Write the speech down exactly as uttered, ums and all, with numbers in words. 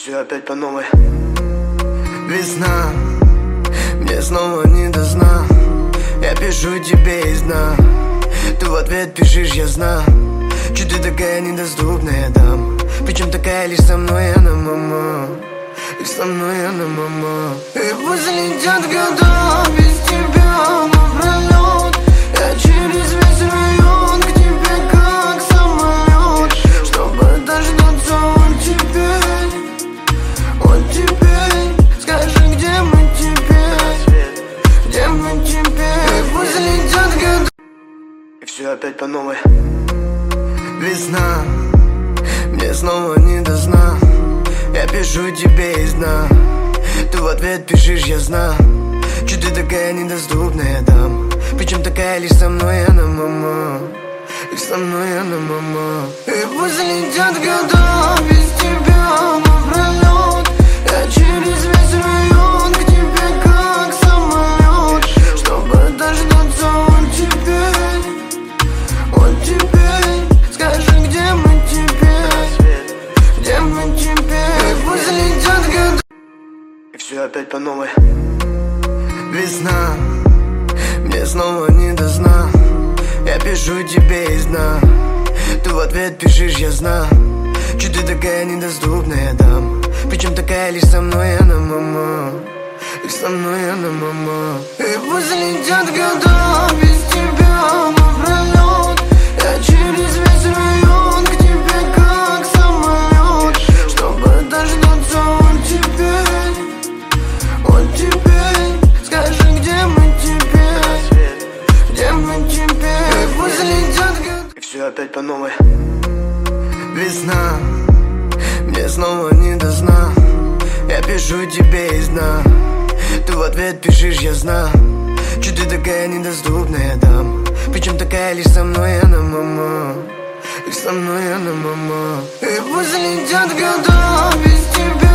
все опять по новой. Весна, мне снова не до сна. Я пишу тебе из дна, ты в ответ пишешь, я знаю. Чё ты такая недоступная, дам? Причем такая лишь со мной она, мама. Лишь со мной она, мама. И пусть летят года без тебя напролёт. Я через весь район к тебе как самолет, чтобы дождаться вот теперь, вот теперь. Скажи, где мы теперь, где мы теперь? И пусть летят года, и все опять по новой. Весна, мне снова не до сна. Я пишу тебе из дна, ты в ответ пишешь, я знаю. Чё ты такая недоступная, дам? Причем такая лишь со мной она, мама. Лишь со мной она, мама. И пусть летят года без тебя напролёт. Я через весь район к тебе как самолет, чтобы дождаться вот теперь, вот теперь. Скажи, где мы теперь, где мы теперь? И пусть летят года, и все опять по новой. Весна, мне снова не до сна. Я пишу тебе из дна, ты в ответ пишешь, я знаю. Чё ты такая недоступная, дам? Причем такая лишь со мной она, мама. Лишь со мной она, мама. И пусть летят года без тебя напролёт. Я через весь район к тебе как самолет, чтобы дождаться вот теперь, вот теперь. Скажи, где мы теперь, где мы теперь? И пусть летят года, и все опять по новой. Весна, мне снова не до сна. Я пишу тебе из дна, ты в ответ пишешь, я знаю. Чё ты такая недоступная, дам? Причем такая лишь со мной она, мама. Лишь со мной она, мама. И пусть летят года без тебя